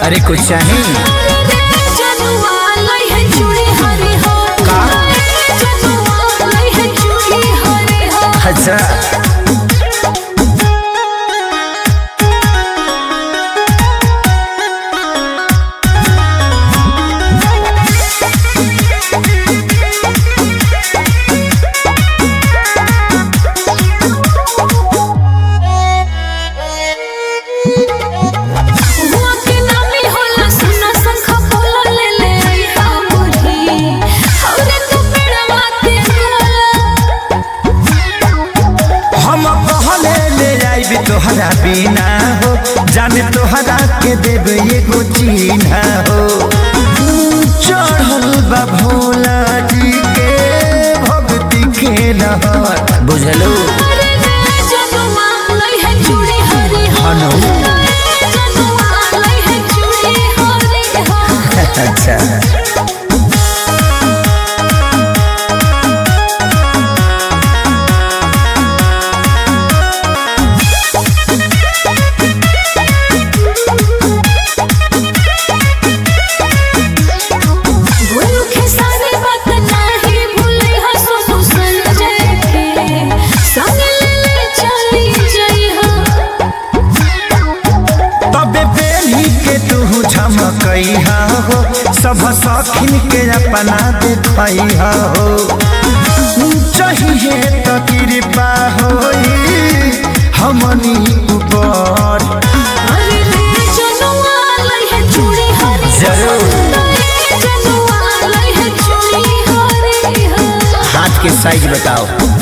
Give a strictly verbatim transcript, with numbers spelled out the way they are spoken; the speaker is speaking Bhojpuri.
अरे कुछ चाहिए अच्छा तोहरा बिना हो जाने तोहरा के देव एगो चिन्हा हो चढ़ल बा भोला जी के भक्ति के लहर बुझलो अच्छा झमकैहा हो सब सखिन के अपना देखैहा हो चाहिए तो कृपा होई हमनी ऊपर जरूर हाथ के साइज बताओ।